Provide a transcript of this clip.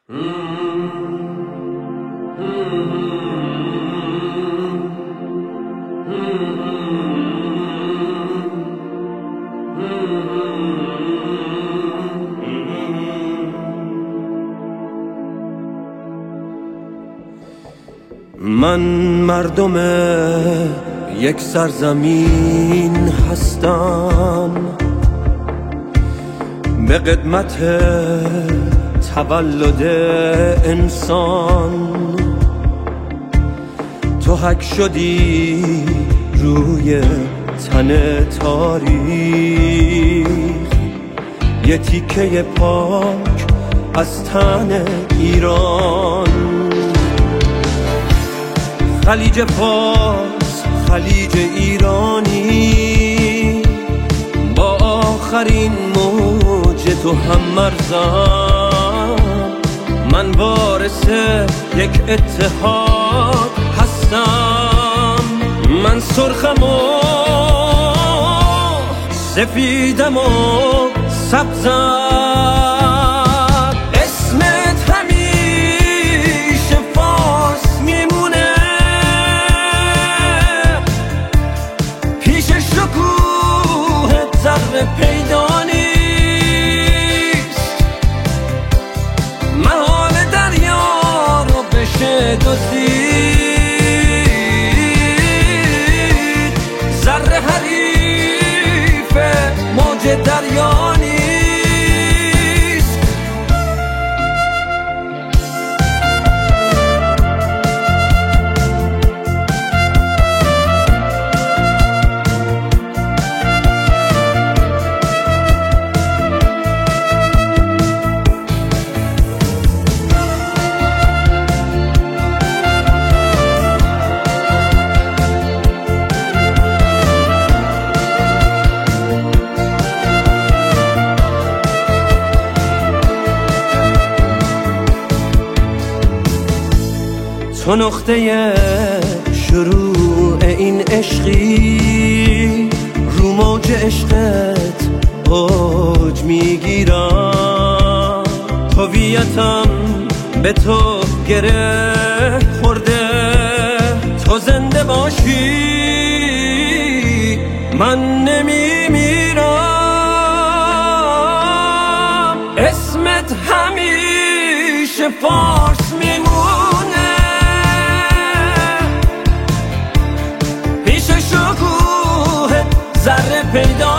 من مردم یک سرزمین هستم، به قدمت تولد انسان. تو حک شدی روی تن تاریخ، یه تیکه پاک از تن ایران. خلیج فارس، خلیج ایرانی، با آخرین موج تو هم مرزم. من وارث یک اتحاد هستم. من سرخم و سفیدم و سبزم. اسمت همیشه فارس میمونه، پیش شکوه ذره پیدا نیست. محال دریا رو بشه دزدید، ذره حریف موج دریا نیست. تو نقطه شروع این عشقی، رو موج عشقت اوج میگیرم. هویتم به تو گره خورده، تو زنده باشی من نمیمیرم. اسمت همیشه فارس میمونه، ذره پیدا